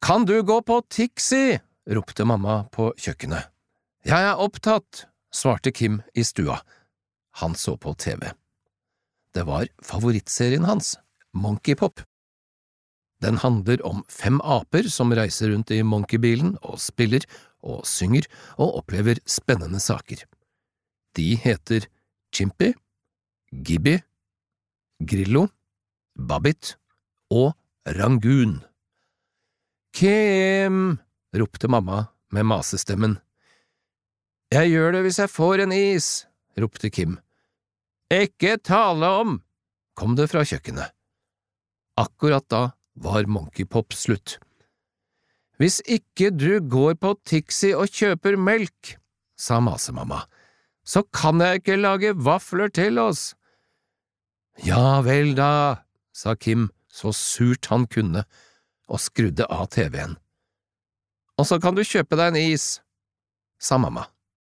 Kan du gå på Tixi? Ropte mamma på kjøkkenet. Jeg er opptatt, svarte Kim i stua. Han så på TV. Det var favorittserien hans, Monkey Pop. Den handler om 5 aper som reiser rundt i monkeybilen og spiller og synger og opplever spennende saker. De heter Chimpy, Gibby, Grillo, Babbit og Rangoon. Kim, ropte mamma med masestemmen. Jeg gjør det hvis jeg får en is, ropte Kim. Ikke tale om, kom det fra kjøkkenet. Akkurat da var Monkey Pop slutt. Hvis ikke du går på Tixi og kjøper melk, sa masemamma, så kan jeg ikke lage vafler til oss. Ja vel da, sa Kim så surt han kunne, og skrudde av TV-en. Og så kan du kjøpe deg en is, sa mamma.